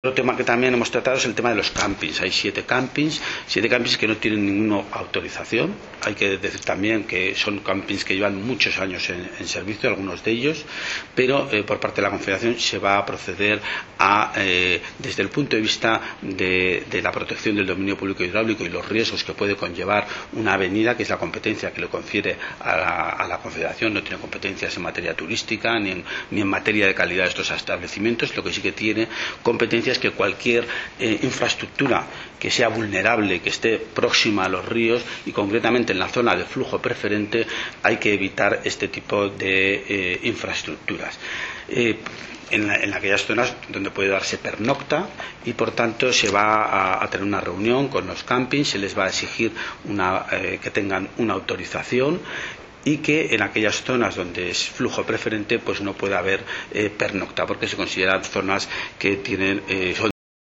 Otro tema que también hemos tratado es el tema de los campings. Hay 7 campings que no tienen ninguna autorización. Hay que decir también que son campings que llevan muchos años en servicio, algunos de ellos, pero por parte de la Confederación se va a proceder a, desde el punto de vista de la protección del dominio público hidráulico y los riesgos que puede conllevar una avenida, que es la competencia que le confiere a la Confederación. No tiene competencias en materia turística ni en materia de calidad de estos establecimientos. Lo que sí que tiene competencias es que cualquier infraestructura que sea vulnerable, que esté próxima a los ríos y concretamente en la zona de flujo preferente, hay que evitar este tipo de infraestructuras. En aquellas zonas donde puede darse pernocta y por tanto se va a tener una reunión con los campings, se les va a exigir que tengan una autorización y que en aquellas zonas donde es flujo preferente pues no puede haber pernocta, porque se consideran zonas que son